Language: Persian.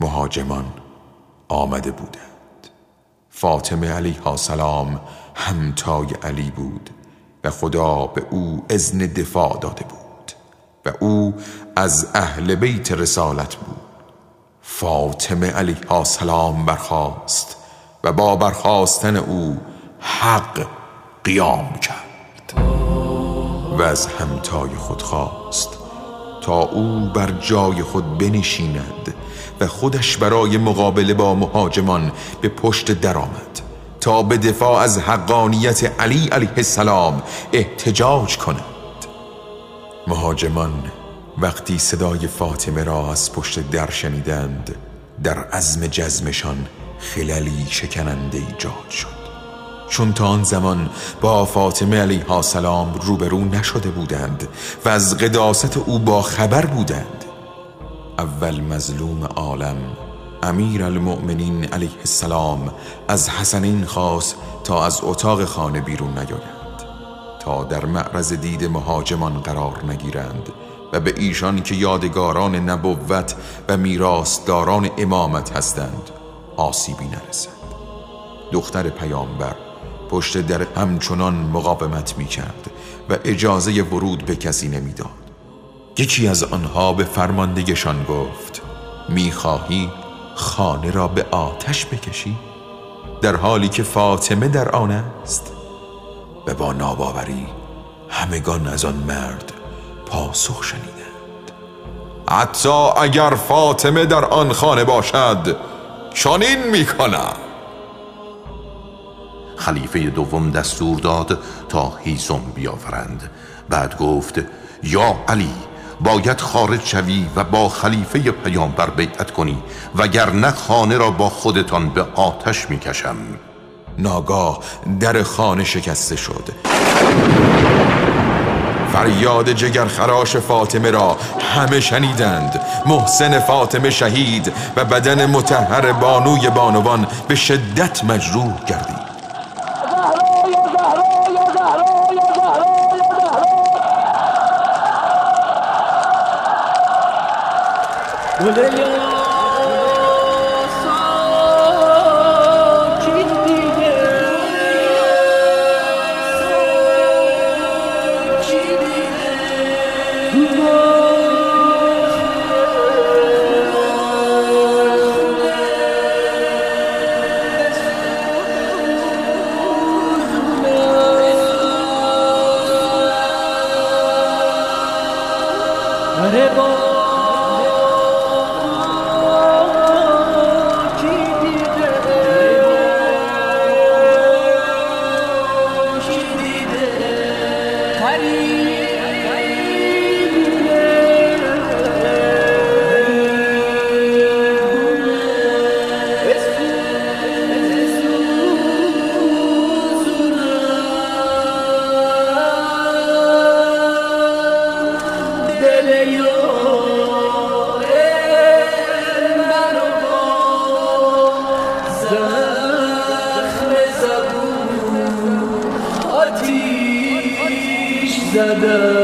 مهاجمان آمده بودند. فاطمه علیها السلام همتای علی بود و خدا به او اذن دفاع داده بود و او از اهل بیت رسالت بود. فاطمه علیها السلام برخاست و با برخاستن او حق قیام کرد و از همتای خود خواست تا او بر جای خود بنشیند و خودش برای مقابله با مهاجمان به پشت درآمد تا به دفاع از حقانیت علی علیه السلام احتجاج کند. مهاجمان وقتی صدای فاطمه را از پشت در شنیدند، در عزم جزمشان خللی شکننده ایجاد شد، چون تا آن زمان با فاطمه علیها السلام روبرو نشده بودند و از قداست او با خبر بودند. اول مظلوم عالم امیر المؤمنین علیه السلام از حسنین خواست تا از اتاق خانه بیرون نیایند تا در معرض دید مهاجمان قرار نگیرند و به ایشان که یادگاران نبوت و میراثداران امامت هستند آسیبی نرسد. دختر پیامبر پشت در همچنان مقاومت می کرد و اجازه ورود به کسی نمی داد. یکی از آنها به فرماندهشان گفت: می خواهی خانه را به آتش بکشی؟ در حالی که فاطمه در آن است. و با ناباوری همگان از آن مرد پاسخ شنیدند: حتی اگر فاطمه در آن خانه باشد چنین می کنم. خلیفه دوم دستور داد تا هیزم بیاورند. بعد گفت: یا علی، باید خارج شوی و با خلیفه پیامبر بیعت کنی، وگرنه خانه را با خودتان به آتش میکشم. ناگاه در خانه شکسته شد. فریاد جگرخراش فاطمه را همه شنیدند. محسن فاطمه شهید و بدن مطهر بانوی بانوان به شدت مجروح گردید. زدم